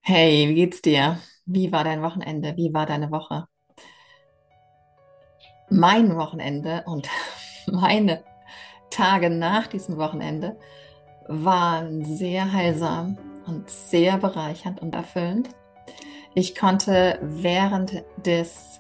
Hey, wie geht's dir? Wie war dein Wochenende? Wie war deine Woche? Mein Wochenende und meine Tage nach diesem Wochenende waren sehr heilsam und sehr bereichernd und erfüllend. Ich konnte während des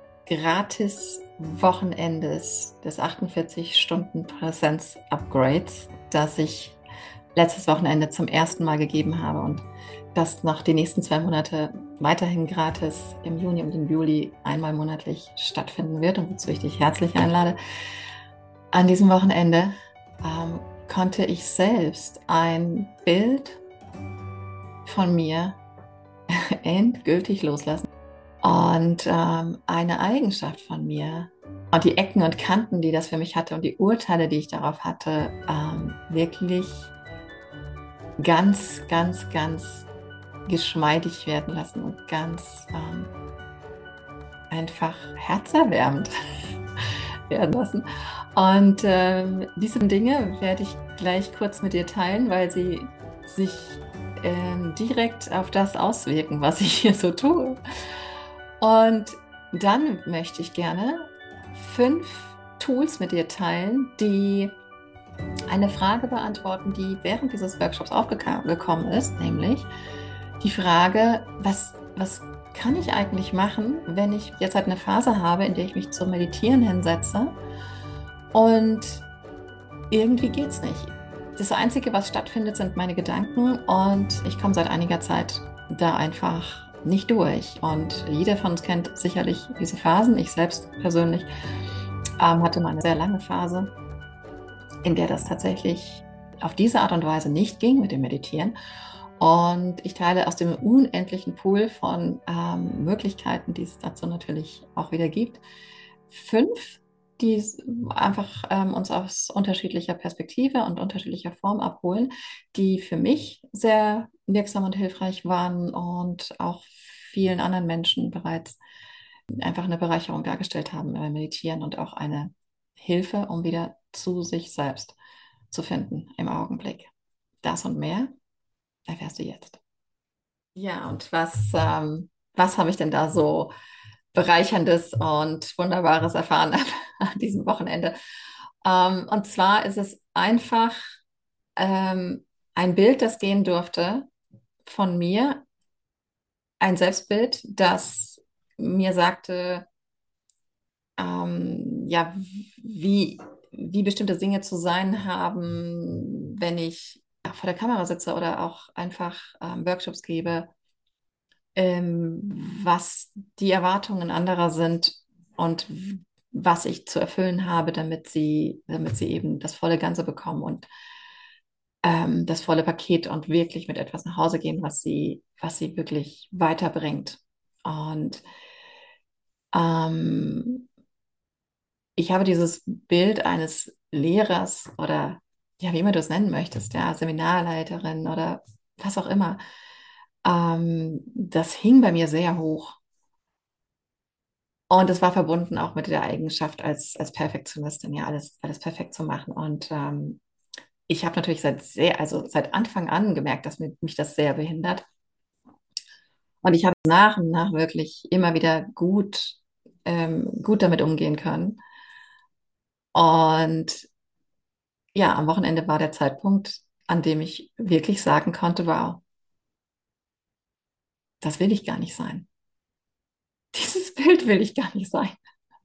Gratis-Wochenendes des 48-Stunden-Präsenz-Upgrades, das ich letztes Wochenende zum ersten Mal gegeben habe und das noch die nächsten 2 Monate weiterhin gratis im Juni und im Juli einmal monatlich stattfinden wird und wozu ich dich herzlich einlade. An diesem Wochenende konnte ich selbst ein Bild von mir endgültig loslassen und eine Eigenschaft von mir und die Ecken und Kanten, die das für mich hatte und die Urteile, die ich darauf hatte, wirklich ganz, ganz, ganz geschmeidig werden lassen und ganz einfach herzerwärmend werden lassen. Und diese Dinge werde ich gleich kurz mit dir teilen, weil sie sich direkt auf das auswirken, was ich hier so tue. Und dann möchte ich gerne 5 Tools mit dir teilen, die eine Frage beantworten, die während dieses Workshops aufgekommen ist, nämlich die Frage, was kann ich eigentlich machen, wenn ich jetzt halt eine Phase habe, in der ich mich zum Meditieren hinsetze und irgendwie geht es nicht. Das Einzige, was stattfindet, sind meine Gedanken und ich komme seit einiger Zeit da einfach nicht durch. Und jeder von uns kennt sicherlich diese Phasen. Ich selbst persönlich hatte mal eine sehr lange Phase, in der das tatsächlich auf diese Art und Weise nicht ging mit dem Meditieren. Und ich teile aus dem unendlichen Pool von Möglichkeiten, die es dazu natürlich auch wieder gibt, 5, die einfach uns aus unterschiedlicher Perspektive und unterschiedlicher Form abholen, die für mich sehr wirksam und hilfreich waren und auch vielen anderen Menschen bereits einfach eine Bereicherung dargestellt haben beim Meditieren und auch eine Hilfe, um wieder zu sich selbst zu finden im Augenblick. Das und mehr erfährst du jetzt. Ja, und was habe ich denn da so Bereicherndes und Wunderbares erfahren an diesem Wochenende? Und zwar ist es einfach ein Bild, das gehen durfte von mir, ein Selbstbild, das mir sagte, ja, wie bestimmte Dinge zu sein haben, wenn ich vor der Kamera sitze oder auch einfach Workshops gebe, was die Erwartungen anderer sind und was ich zu erfüllen habe, damit sie eben das volle Ganze bekommen und das volle Paket und wirklich mit etwas nach Hause gehen, was sie wirklich weiterbringt. Und ähm, ich habe dieses Bild eines Lehrers oder ja, wie immer du es nennen möchtest, ja, Seminarleiterin oder was auch immer, das hing bei mir sehr hoch. Und es war verbunden auch mit der Eigenschaft als Perfektionistin, ja, alles perfekt zu machen. Und ich habe natürlich also seit Anfang an gemerkt, dass mich das sehr behindert. Und ich habe nach und nach wirklich immer wieder gut damit umgehen können. Und ja, am Wochenende war der Zeitpunkt, an dem ich wirklich sagen konnte, wow, das will ich gar nicht sein. Dieses Bild will ich gar nicht sein.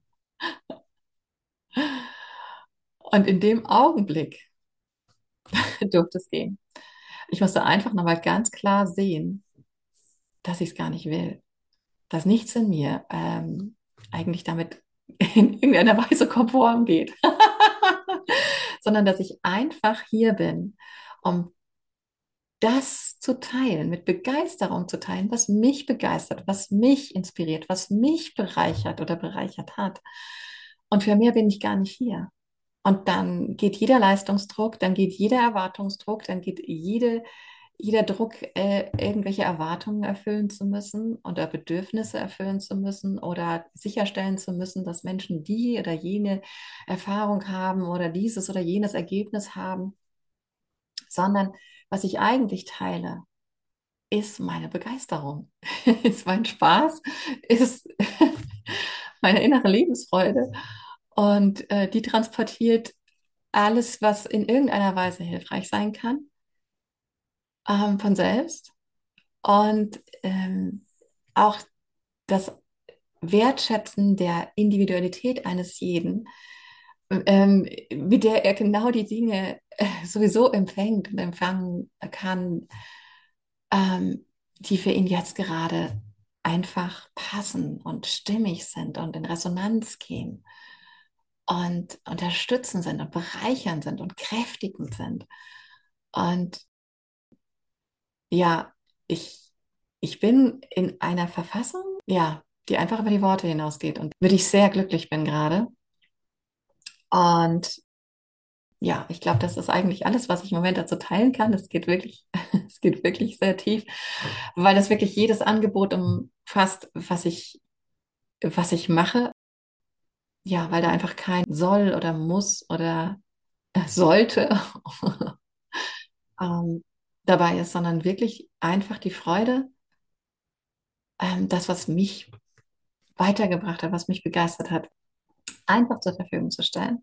Und in dem Augenblick durfte es gehen. Ich musste einfach nochmal ganz klar sehen, dass ich es gar nicht will. Dass nichts in mir eigentlich damit in irgendeiner Weise konform geht, sondern dass ich einfach hier bin, um das zu teilen, mit Begeisterung zu teilen, was mich begeistert, was mich inspiriert, was mich bereichert oder bereichert hat. Und für mehr bin ich gar nicht hier. Und dann geht jeder Leistungsdruck, dann geht jeder Erwartungsdruck, dann geht jeder Druck, irgendwelche Erwartungen erfüllen zu müssen oder Bedürfnisse erfüllen zu müssen oder sicherstellen zu müssen, dass Menschen die oder jene Erfahrung haben oder dieses oder jenes Ergebnis haben, sondern was ich eigentlich teile, ist meine Begeisterung, ist mein Spaß, ist meine innere Lebensfreude. Und die transportiert alles, was in irgendeiner Weise hilfreich sein kann, von selbst. Und auch das Wertschätzen der Individualität eines jeden, mit der er genau die Dinge sowieso empfängt und empfangen kann, die für ihn jetzt gerade einfach passen und stimmig sind und in Resonanz gehen und unterstützend sind und bereichernd sind und kräftigend sind. Und ja, ich, ich bin in einer Verfassung, ja, die einfach über die Worte hinausgeht und würde ich sehr glücklich bin gerade. Und ja, ich glaube, das ist eigentlich alles, was ich im Moment dazu teilen kann. Es geht wirklich, es geht wirklich sehr tief, weil das wirklich jedes Angebot umfasst, was ich mache. Ja, weil da einfach kein soll oder muss oder sollte ähm, dabei ist, sondern wirklich einfach die Freude, das, was mich weitergebracht hat, was mich begeistert hat, einfach zur Verfügung zu stellen.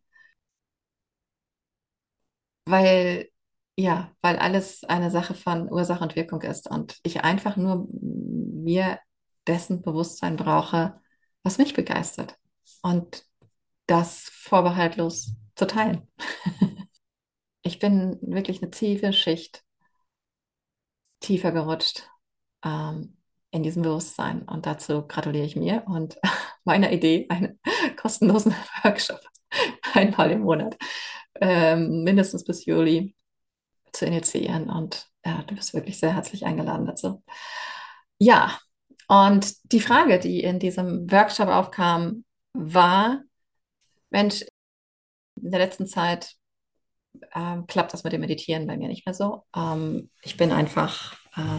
Weil, ja, weil alles eine Sache von Ursache und Wirkung ist und ich einfach nur mir dessen Bewusstsein brauche, was mich begeistert und das vorbehaltlos zu teilen. Ich bin wirklich eine tiefe Schicht tiefer gerutscht in diesem Bewusstsein und dazu gratuliere ich mir und meiner Idee, einen kostenlosen Workshop einmal im Monat, mindestens bis Juli zu initiieren. Und ja, du bist wirklich sehr herzlich eingeladen dazu. Ja, und die Frage, die in diesem Workshop aufkam, war, Mensch, in der letzten Zeit klappt das mit dem Meditieren bei mir nicht mehr so. Ich bin einfach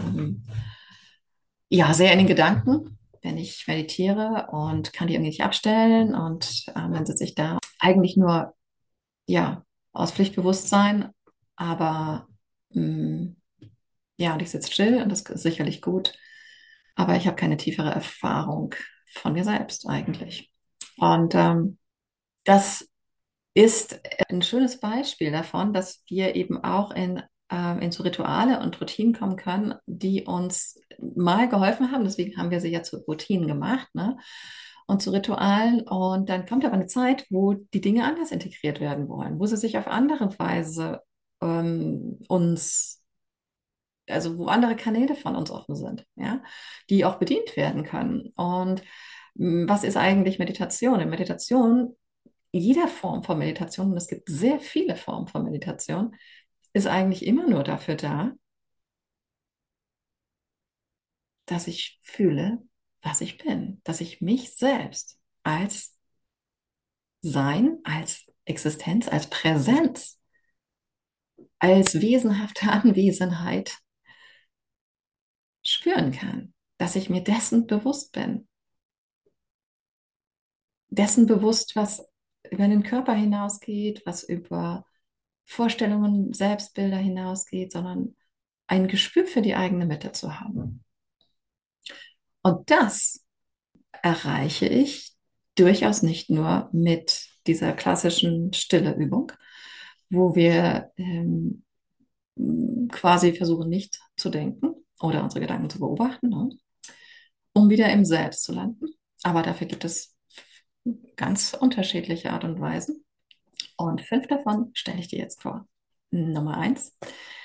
ja, sehr in den Gedanken, wenn ich meditiere und kann die irgendwie nicht abstellen. Und dann sitze ich da eigentlich nur, ja, aus Pflichtbewusstsein, aber mh, ja, und ich sitze still und das ist sicherlich gut, aber ich habe keine tiefere Erfahrung von mir selbst eigentlich. Und das ist ein schönes Beispiel davon, dass wir eben auch in so Rituale und Routinen kommen können, die uns mal geholfen haben. Deswegen haben wir sie ja zu Routinen gemacht, ne? Und zu Ritualen. Und dann kommt aber eine Zeit, wo die Dinge anders integriert werden wollen, wo sie sich auf andere Weise uns also wo andere Kanäle von uns offen sind, ja, die auch bedient werden können. Und was ist eigentlich Meditation? In Meditation, jeder Form von Meditation, und es gibt sehr viele Formen von Meditation, ist eigentlich immer nur dafür da, dass ich fühle, was ich bin, dass ich mich selbst als Sein, als Existenz, als Präsenz, als wesenhafte Anwesenheit spüren kann, dass ich mir dessen bewusst bin, dessen bewusst, was über den Körper hinausgeht, was über Vorstellungen, Selbstbilder hinausgeht, sondern ein Gespür für die eigene Mitte zu haben. Und das erreiche ich durchaus nicht nur mit dieser klassischen Stille-Übung, wo wir quasi versuchen, nicht zu denken oder unsere Gedanken zu beobachten, ne, um wieder im Selbst zu landen. Aber dafür gibt es ganz unterschiedliche Art und Weisen. Und 5 davon stelle ich dir jetzt vor. Nummer 1,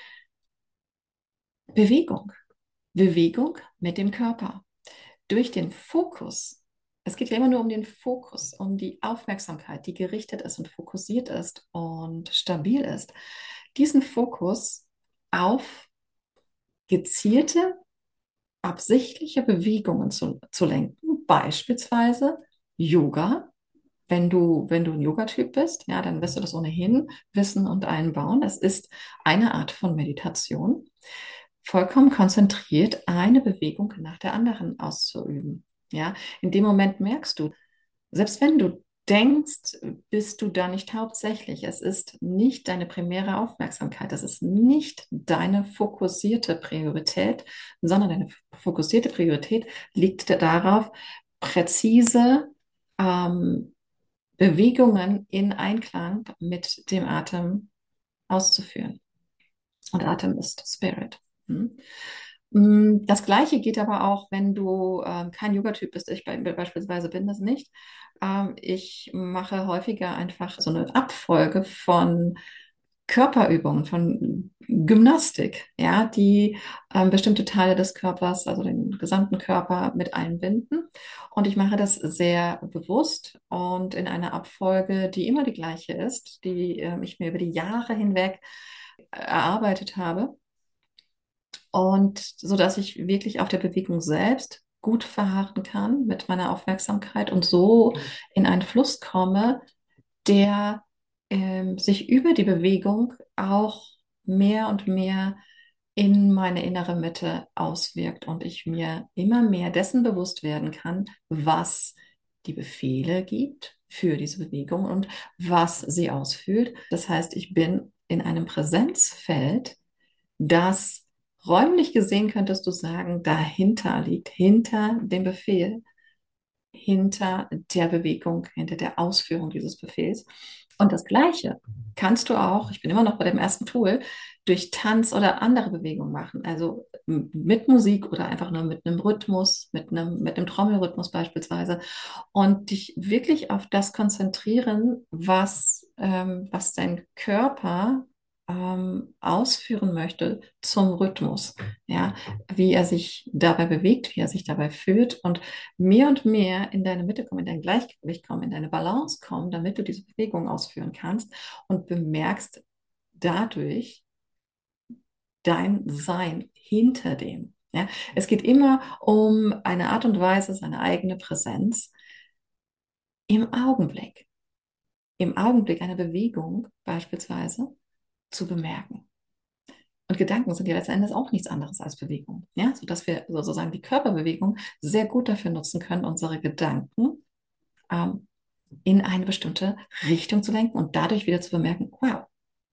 Bewegung. Bewegung mit dem Körper. Durch den Fokus. Es geht ja immer nur um den Fokus, um die Aufmerksamkeit, die gerichtet ist und fokussiert ist und stabil ist. Diesen Fokus auf gezielte, absichtliche Bewegungen zu lenken. Beispielsweise Yoga. Wenn du ein Yoga-Typ bist, ja, dann wirst du das ohnehin wissen und einbauen. Das ist eine Art von Meditation, vollkommen konzentriert eine Bewegung nach der anderen auszuüben. Ja, in dem Moment merkst du, selbst wenn du denkst, bist du da nicht hauptsächlich. Es ist nicht deine primäre Aufmerksamkeit. Es ist nicht deine fokussierte Priorität, sondern deine fokussierte Priorität liegt darauf, präzise ähm, Bewegungen in Einklang mit dem Atem auszuführen. Und Atem ist Spirit. Hm? Das Gleiche geht aber auch, wenn du kein Yoga-Typ bist. Ich beispielsweise bin das nicht. Ich mache häufiger einfach so eine Abfolge von Körperübungen, von Gymnastik, ja, die bestimmte Teile des Körpers, also den gesamten Körper mit einbinden. Und ich mache das sehr bewusst und in einer Abfolge, die immer die gleiche ist, die ich mir über die Jahre hinweg erarbeitet habe. Und so dass ich wirklich auf der Bewegung selbst gut verharren kann mit meiner Aufmerksamkeit und so in einen Fluss komme, der sich über die Bewegung auch mehr und mehr in meine innere Mitte auswirkt und ich mir immer mehr dessen bewusst werden kann, was die Befehle gibt für diese Bewegung und was sie ausführt. Das heißt, ich bin in einem Präsenzfeld, das räumlich gesehen könntest du sagen, dahinter liegt, hinter dem Befehl, hinter der Bewegung, hinter der Ausführung dieses Befehls. Und das Gleiche kannst du auch, ich bin immer noch bei dem ersten Tool, durch Tanz oder andere Bewegungen machen. Also mit Musik oder einfach nur mit einem Rhythmus, mit einem Trommelrhythmus beispielsweise. Und dich wirklich auf das konzentrieren, was dein Körper ausführen möchte zum Rhythmus. Ja, wie er sich dabei bewegt, wie er sich dabei fühlt und mehr in deine Mitte kommen, in dein Gleichgewicht kommen, in deine Balance kommen, damit du diese Bewegung ausführen kannst und bemerkst dadurch dein Sein hinter dem. Ja, es geht immer um eine Art und Weise, seine eigene Präsenz im Augenblick, im Augenblick einer Bewegung beispielsweise zu bemerken. Und Gedanken sind ja letzten Endes auch nichts anderes als Bewegung. Ja, sodass wir sozusagen die Körperbewegung sehr gut dafür nutzen können, unsere Gedanken ähm, in eine bestimmte Richtung zu lenken und dadurch wieder zu bemerken, wow,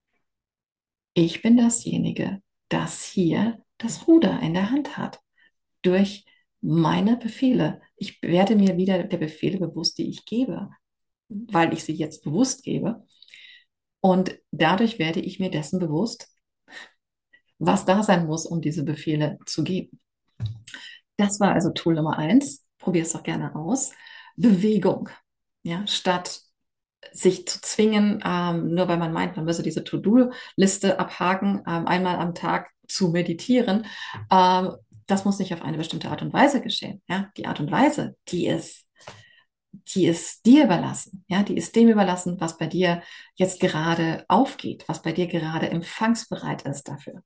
ich bin dasjenige, das hier das Ruder in der Hand hat. Durch meine Befehle. Ich werde mir wieder der Befehle bewusst, die ich gebe, weil ich sie jetzt bewusst gebe. Und dadurch werde ich mir dessen bewusst, was da sein muss, um diese Befehle zu geben. Das war also Tool Nummer eins. Probier es doch gerne aus. Bewegung. Ja, statt sich zu zwingen, nur weil man meint, man müsse diese To-Do-Liste abhaken, einmal am Tag zu meditieren. Das muss nicht auf eine bestimmte Art und Weise geschehen. Ja? Die Art und Weise, die ist dir überlassen. Ja? Die ist dem überlassen, was bei dir jetzt gerade aufgeht, was bei dir gerade empfangsbereit ist dafür.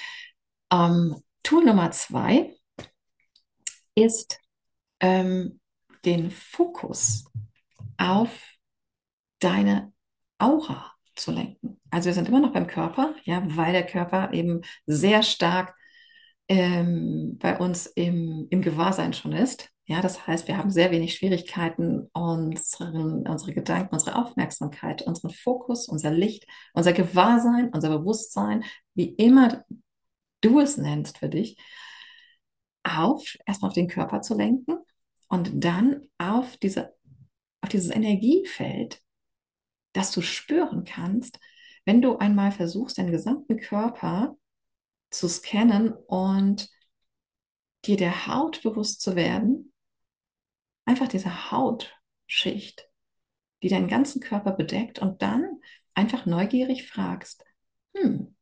Tool Nummer zwei ist den Fokus auf deine Aura zu lenken. Also wir sind immer noch beim Körper, ja, weil der Körper eben sehr stark bei uns im Gewahrsein schon ist. Ja, das heißt, wir haben sehr wenig Schwierigkeiten, unsere Gedanken, unsere Aufmerksamkeit, unseren Fokus, unser Licht, unser Gewahrsein, unser Bewusstsein, wie immer du es nennst für dich, erstmal auf den Körper zu lenken und dann auf dieses Energiefeld, das du spüren kannst, wenn du einmal versuchst, deinen gesamten Körper zu scannen und dir der Haut bewusst zu werden, einfach diese Hautschicht, die deinen ganzen Körper bedeckt und dann einfach neugierig fragst, hm,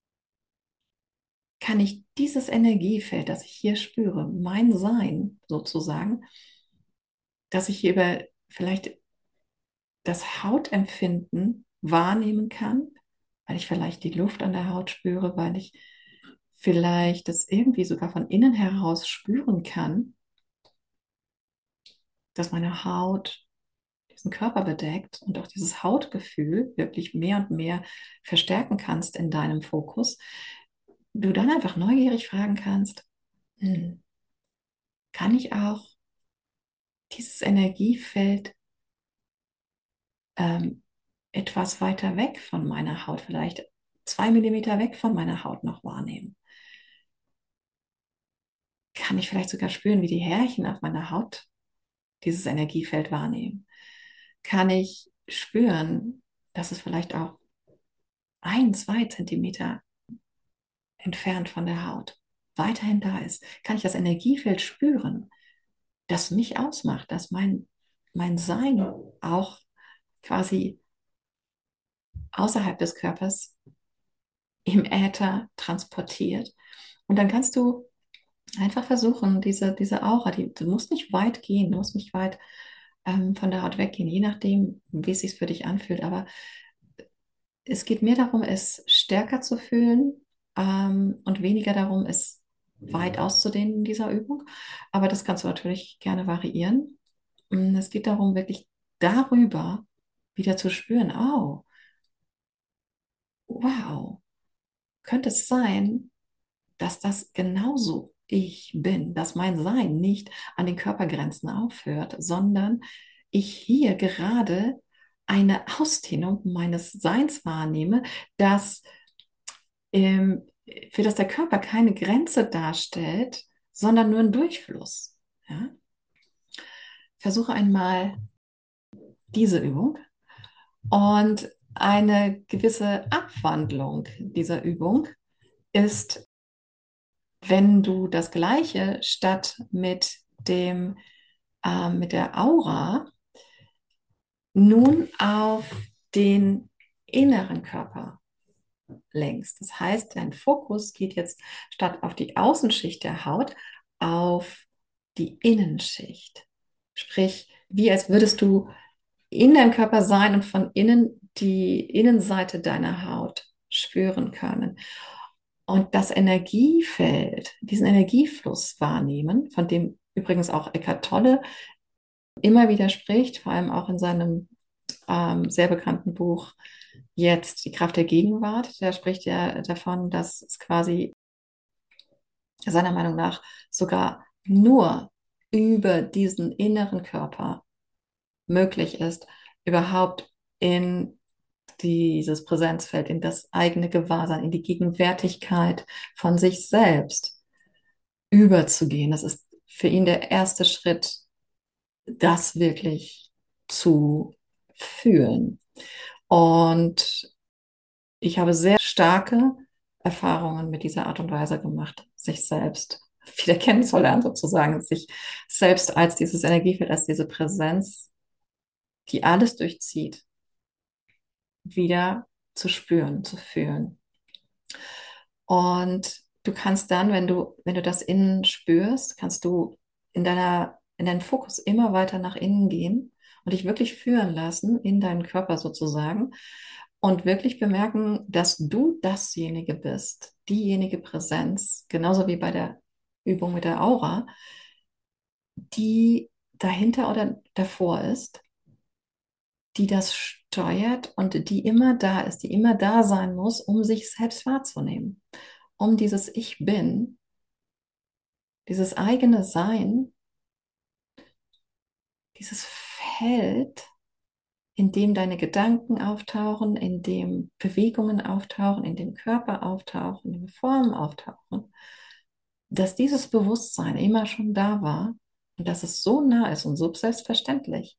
kann ich dieses Energiefeld, das ich hier spüre, mein Sein sozusagen, dass ich hier über vielleicht das Hautempfinden wahrnehmen kann, weil ich vielleicht die Luft an der Haut spüre, weil ich vielleicht das irgendwie sogar von innen heraus spüren kann, dass meine Haut diesen Körper bedeckt und auch dieses Hautgefühl wirklich mehr und mehr verstärken kannst in deinem Fokus, du dann einfach neugierig fragen kannst, hm, kann ich auch dieses Energiefeld ähm, etwas weiter weg von meiner Haut, vielleicht 2 Millimeter weg von meiner Haut noch wahrnehmen? Kann ich vielleicht sogar spüren, wie die Härchen auf meiner Haut dieses Energiefeld wahrnehmen? Kann ich spüren, dass es vielleicht auch 1, 2 Zentimeter entfernt von der Haut weiterhin da ist? Kann ich das Energiefeld spüren, das mich ausmacht, das mein Sein auch quasi außerhalb des Körpers im Äther transportiert? Und dann kannst du einfach versuchen, diese Aura, du musst nicht weit gehen, du musst nicht weit von der Haut weggehen, je nachdem, wie es sich für dich anfühlt. Aber es geht mehr darum, es stärker zu fühlen und weniger darum, es weit auszudehnen in dieser Übung. Aber das kannst du natürlich gerne variieren. Es geht darum, wirklich darüber wieder zu spüren, oh, wow, könnte es sein, dass das genauso ich bin, dass mein Sein nicht an den Körpergrenzen aufhört, sondern ich hier gerade eine Ausdehnung meines Seins wahrnehme, dass, ähm, für das der Körper keine Grenze darstellt, sondern nur ein Durchfluss. Ja? Versuche einmal diese Übung und eine gewisse Abwandlung dieser Übung ist, wenn du das Gleiche statt mit der Aura nun auf den inneren Körper lenkst. Das heißt, dein Fokus geht jetzt statt auf die Außenschicht der Haut auf die Innenschicht. Sprich, wie als würdest du in deinem Körper sein und von innen die Innenseite deiner Haut spüren können. Und das Energiefeld, diesen Energiefluss wahrnehmen, von dem übrigens auch Eckhart Tolle immer wieder spricht, vor allem auch in seinem sehr bekannten Buch Jetzt die Kraft der Gegenwart. Da spricht er davon, dass es quasi seiner Meinung nach sogar nur über diesen inneren Körper möglich ist, überhaupt in dieses Präsenzfeld, in das eigene Gewahrsein, in die Gegenwärtigkeit von sich selbst überzugehen. Das ist für ihn der erste Schritt, das wirklich zu fühlen. Und ich habe sehr starke Erfahrungen mit dieser Art und Weise gemacht, sich selbst wieder kennenzulernen, sozusagen, sich selbst als dieses Energiefeld, als diese Präsenz, die alles durchzieht, wieder zu spüren, zu fühlen. Und du kannst dann, wenn du das innen spürst, kannst du in deinen Fokus immer weiter nach innen gehen und dich wirklich führen lassen in deinen Körper sozusagen und wirklich bemerken, dass du dasjenige bist, diejenige Präsenz, genauso wie bei der Übung mit der Aura, die dahinter oder davor ist, die das steuert und die immer da ist, die immer da sein muss, um sich selbst wahrzunehmen, um dieses Ich bin, dieses eigene Sein, dieses Feld, in dem deine Gedanken auftauchen, in dem Bewegungen auftauchen, in dem Körper auftauchen, in dem Formen auftauchen, dass dieses Bewusstsein immer schon da war und dass es so nah ist und so selbstverständlich,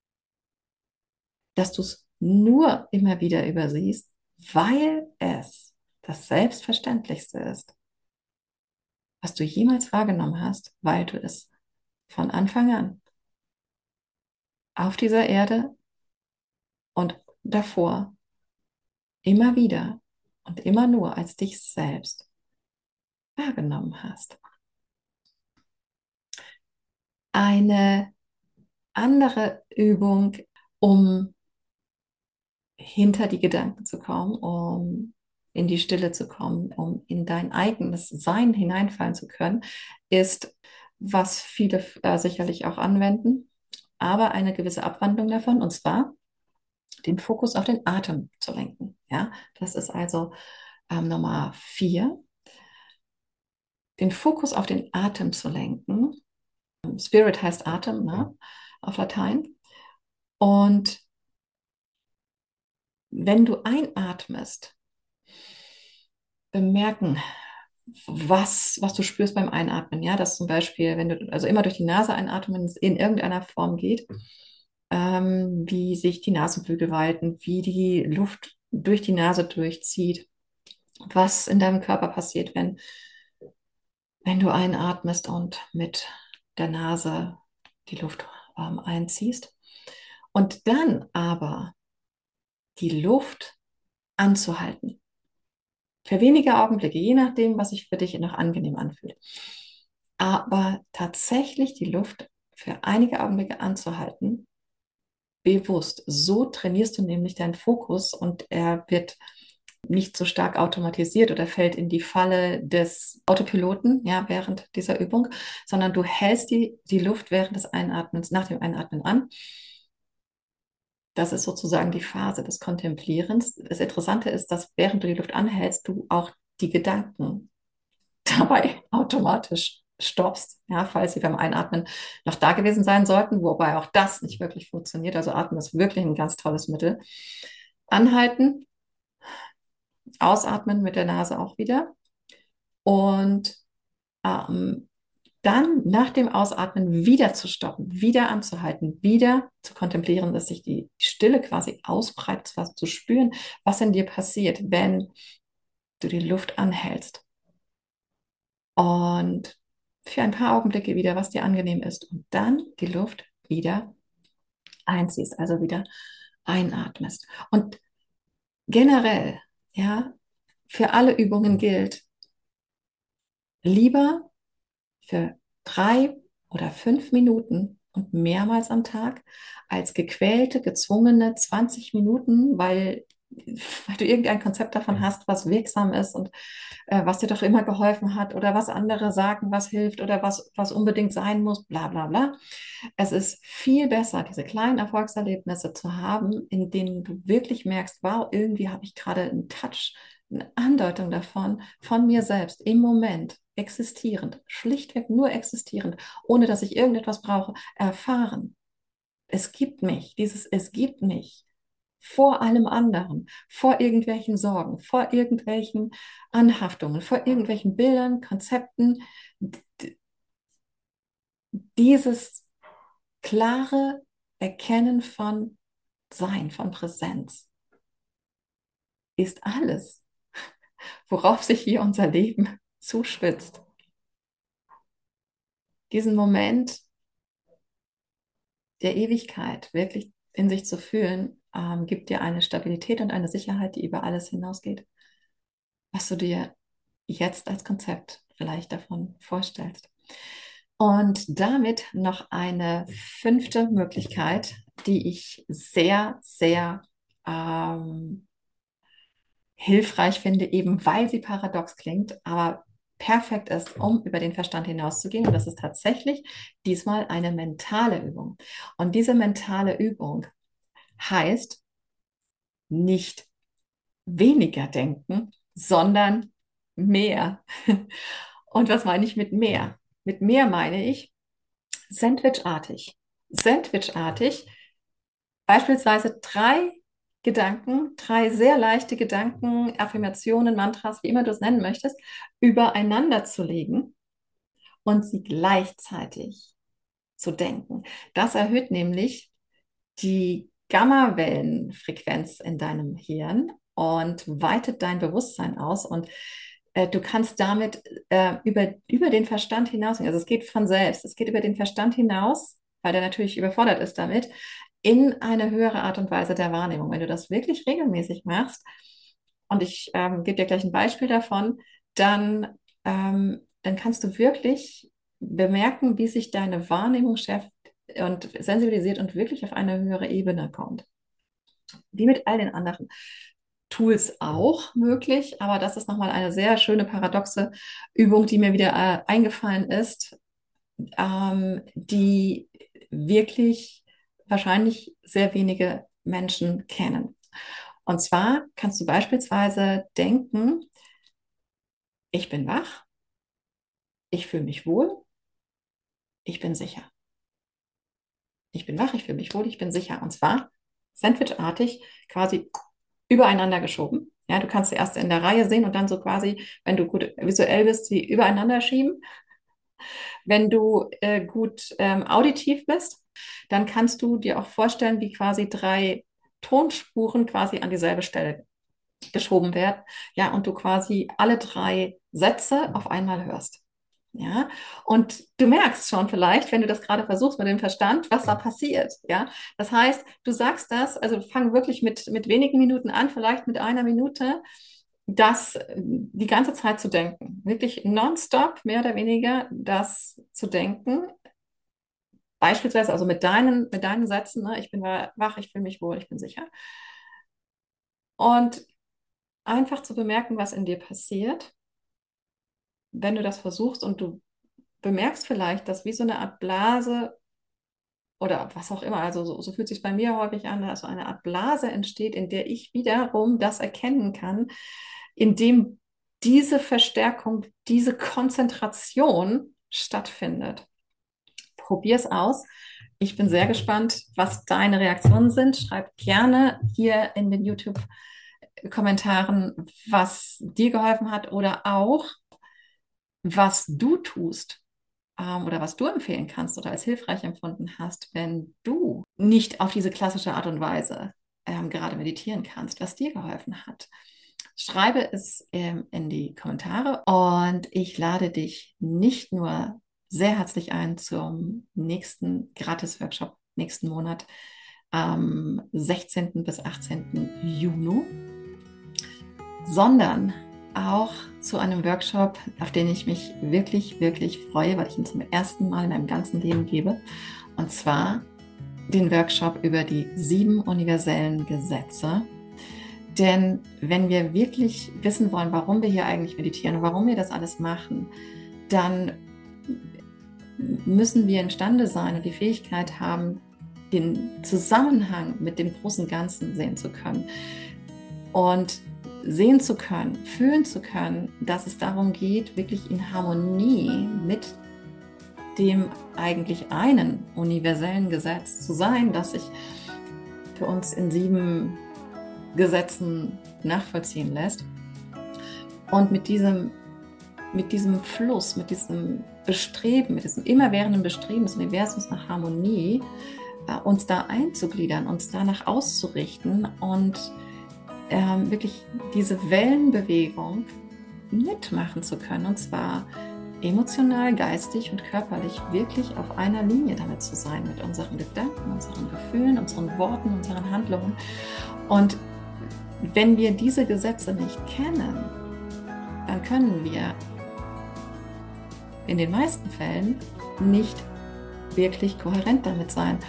dass du es nur immer wieder übersiehst, weil es das Selbstverständlichste ist, was du jemals wahrgenommen hast, weil du es von Anfang an auf dieser Erde und davor immer wieder und immer nur als dich selbst wahrgenommen hast. Eine andere Übung, um hinter die Gedanken zu kommen, um in die Stille zu kommen, um in dein eigenes Sein hineinfallen zu können, ist, was viele sicherlich auch anwenden, aber eine gewisse Abwandlung davon, und zwar den Fokus auf den Atem zu lenken. Ja, das ist also Nummer 4, den Fokus auf den Atem zu lenken. Spirit heißt Atem, ne, auf Latein. Und wenn du einatmest, bemerken, was du spürst beim Einatmen. Ja, dass zum Beispiel, wenn du also immer durch die Nase einatmen, wenn es in irgendeiner Form geht, wie sich die Nasenflügel weiten, wie die Luft durch die Nase durchzieht, was in deinem Körper passiert, wenn du einatmest und mit der Nase die Luft einziehst. Und dann aber die Luft anzuhalten. Für wenige Augenblicke, je nachdem, was sich für dich noch angenehm anfühlt. Aber tatsächlich die Luft für einige Augenblicke anzuhalten, bewusst. So trainierst du nämlich deinen Fokus und er wird nicht so stark automatisiert oder fällt in die Falle des Autopiloten, ja, während dieser Übung, sondern du hältst die Luft während des Einatmens, nach dem Einatmen an. Das ist sozusagen die Phase des Kontemplierens. Das Interessante ist, dass während du die Luft anhältst, du auch die Gedanken dabei automatisch stoppst, ja, falls sie beim Einatmen noch da gewesen sein sollten, wobei auch das nicht wirklich funktioniert. Also Atmen ist wirklich ein ganz tolles Mittel. Anhalten, ausatmen mit der Nase auch wieder und ähm, dann nach dem Ausatmen wieder zu stoppen, wieder anzuhalten, wieder zu kontemplieren, dass sich die Stille quasi ausbreitet, was zu spüren, was in dir passiert, wenn du die Luft anhältst. Und für ein paar Augenblicke wieder, was dir angenehm ist. Und dann die Luft wieder einziehst, also wieder einatmest. Und generell, ja, für alle Übungen gilt, lieber für 3 oder 5 Minuten und mehrmals am Tag als gequälte, gezwungene 20 Minuten, weil du irgendein Konzept davon hast, was wirksam ist und was dir doch immer geholfen hat oder was andere sagen, was hilft oder was unbedingt sein muss, bla bla bla. Es ist viel besser, diese kleinen Erfolgserlebnisse zu haben, in denen du wirklich merkst, wow, irgendwie habe ich gerade einen Touch, eine Andeutung davon, von mir selbst, im Moment, existierend, schlichtweg nur existierend, ohne dass ich irgendetwas brauche, erfahren. Es gibt mich, es gibt mich vor allem anderen, vor irgendwelchen Sorgen, vor irgendwelchen Anhaftungen, vor irgendwelchen Bildern, Konzepten. Dieses klare Erkennen von Sein, von Präsenz ist alles, worauf sich hier unser Leben zuspitzt. Diesen Moment der Ewigkeit wirklich in sich zu fühlen, gibt dir eine Stabilität und eine Sicherheit, die über alles hinausgeht, was du dir jetzt als Konzept vielleicht davon vorstellst. Und damit noch eine fünfte Möglichkeit, die ich sehr, sehr hilfreich finde, eben weil sie paradox klingt, aber perfekt ist, um über den Verstand hinauszugehen. Und das ist tatsächlich diesmal eine mentale Übung. Und diese mentale Übung heißt nicht weniger denken, sondern mehr. Und was meine ich mit mehr? Mit mehr meine ich sandwichartig. Sandwichartig, beispielsweise 3 Gedanken, 3 sehr leichte Gedanken, Affirmationen, Mantras, wie immer du es nennen möchtest, übereinander zu legen und sie gleichzeitig zu denken. Das erhöht nämlich die Gamma-Wellenfrequenz in deinem Hirn und weitet dein Bewusstsein aus und du kannst damit über den Verstand hinausgehen. Also es geht von selbst, es geht über den Verstand hinaus, weil der natürlich überfordert ist damit, in eine höhere Art und Weise der Wahrnehmung. Wenn du das wirklich regelmäßig machst, und ich gebe dir gleich ein Beispiel davon, dann kannst du wirklich bemerken, wie sich deine Wahrnehmung schärft und sensibilisiert und wirklich auf eine höhere Ebene kommt. Wie mit all den anderen Tools auch möglich, aber das ist nochmal eine sehr schöne paradoxe Übung, die mir wieder eingefallen ist, die wirklich wahrscheinlich sehr wenige Menschen kennen. Und zwar kannst du beispielsweise denken, ich bin wach, ich fühle mich wohl, ich bin sicher. Ich bin wach, ich fühle mich wohl, ich bin sicher. Und zwar sandwichartig quasi übereinander geschoben. Ja, du kannst sie erst in der Reihe sehen und dann so quasi, wenn du gut visuell bist, sie übereinander schieben. Wenn du gut auditiv bist, dann kannst du dir auch vorstellen, wie quasi drei Tonspuren quasi an dieselbe Stelle geschoben werden. Ja, und du quasi alle drei Sätze auf einmal hörst. Ja, und du merkst schon vielleicht, wenn du das gerade versuchst mit dem Verstand, was da passiert. Ja, das heißt, du sagst das, also fang wirklich mit wenigen Minuten an, vielleicht mit einer Minute, das die ganze Zeit zu denken. Wirklich nonstop, mehr oder weniger, das zu denken. Beispielsweise also mit deinen Sätzen, ne? Ich bin wach, ich fühle mich wohl, ich bin sicher. Und einfach zu bemerken, was in dir passiert, wenn du das versuchst und du bemerkst vielleicht, dass wie so eine Art Blase oder was auch immer, also so fühlt sich bei mir häufig an, dass so eine Art Blase entsteht, in der ich wiederum das erkennen kann, indem diese Verstärkung, diese Konzentration stattfindet. Probier es aus. Ich bin sehr gespannt, was deine Reaktionen sind. Schreib gerne hier in den YouTube-Kommentaren, was dir geholfen hat oder auch, was du tust oder was du empfehlen kannst oder als hilfreich empfunden hast, wenn du nicht auf diese klassische Art und Weise gerade meditieren kannst, was dir geholfen hat. Schreibe es in die Kommentare und ich lade dich nicht nur sehr herzlich ein zum nächsten Gratis-Workshop nächsten Monat am 16. bis 18. Juni, sondern auch zu einem Workshop, auf den ich mich wirklich, wirklich freue, weil ich ihn zum ersten Mal in meinem ganzen Leben gebe. Und zwar den Workshop über die 7 universellen Gesetze. Denn wenn wir wirklich wissen wollen, warum wir hier eigentlich meditieren und warum wir das alles machen, dann müssen wir imstande sein und die Fähigkeit haben, den Zusammenhang mit dem großen Ganzen sehen zu können. Und sehen zu können, fühlen zu können, dass es darum geht, wirklich in Harmonie mit dem eigentlich einen universellen Gesetz zu sein, das sich für uns in 7 Gesetzen nachvollziehen lässt. Und mit diesem Fluss, mit diesem Bestreben, mit diesem immerwährenden Bestreben des Universums nach Harmonie, uns da einzugliedern, uns danach auszurichten und wirklich diese Wellenbewegung mitmachen zu können, und zwar emotional, geistig und körperlich wirklich auf einer Linie damit zu sein, mit unseren Gedanken, unseren Gefühlen, unseren Worten, unseren Handlungen. Und wenn wir diese Gesetze nicht kennen, dann können wir in den meisten Fällen nicht wirklich kohärent damit sein.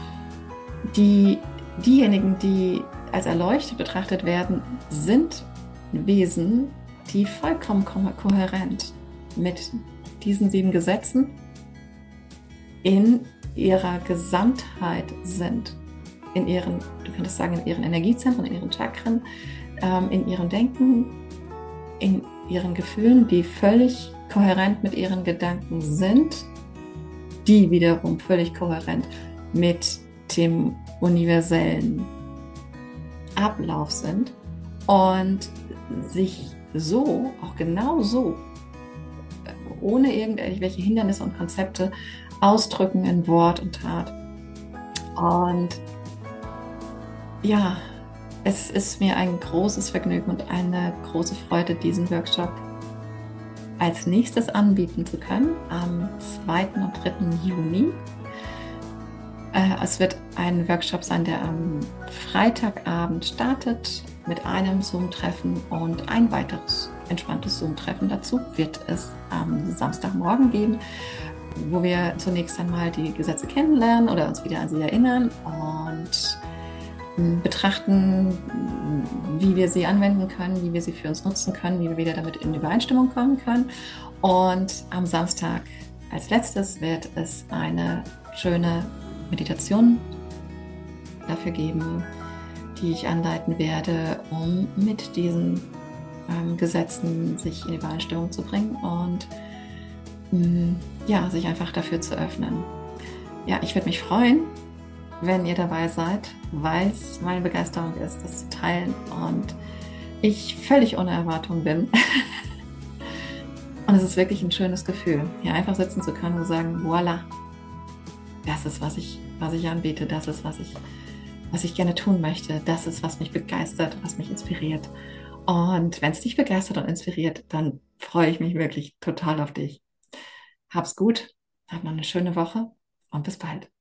Diejenigen, die als erleuchtet betrachtet werden, sind Wesen, die vollkommen kohärent mit diesen 7 Gesetzen in ihrer Gesamtheit sind. In ihren, du könntest sagen, in ihren Energiezentren, in ihren Chakren, in ihrem Denken, in ihren Gefühlen, die völlig kohärent mit ihren Gedanken sind, die wiederum völlig kohärent mit dem universellen Ablauf sind und sich so, auch genau so, ohne irgendwelche Hindernisse und Konzepte ausdrücken in Wort und Tat. Und ja, es ist mir ein großes Vergnügen und eine große Freude, diesen Workshop als nächstes anbieten zu können, am 2. und 3. Juni. Es wird ein Workshop sein, der am Freitagabend startet mit einem Zoom-Treffen und ein weiteres entspanntes Zoom-Treffen dazu wird es am Samstagmorgen geben, wo wir zunächst einmal die Gesetze kennenlernen oder uns wieder an sie erinnern und betrachten, wie wir sie anwenden können, wie wir sie für uns nutzen können, wie wir wieder damit in Übereinstimmung kommen können. Und am Samstag als letztes wird es eine schöne Meditation dafür geben, die ich anleiten werde, um mit diesen Gesetzen sich in Übereinstimmung zu bringen und ja, sich einfach dafür zu öffnen. Ja, ich würde mich freuen, wenn ihr dabei seid, weil es meine Begeisterung ist, das zu teilen und ich völlig ohne Erwartung bin. Und es ist wirklich ein schönes Gefühl, hier einfach sitzen zu können und sagen, voilà, das ist, was ich anbiete, das ist, was ich gerne tun möchte, das ist, was mich begeistert, was mich inspiriert. Und wenn es dich begeistert und inspiriert, dann freue ich mich wirklich total auf dich. Hab's gut, hab noch eine schöne Woche und bis bald.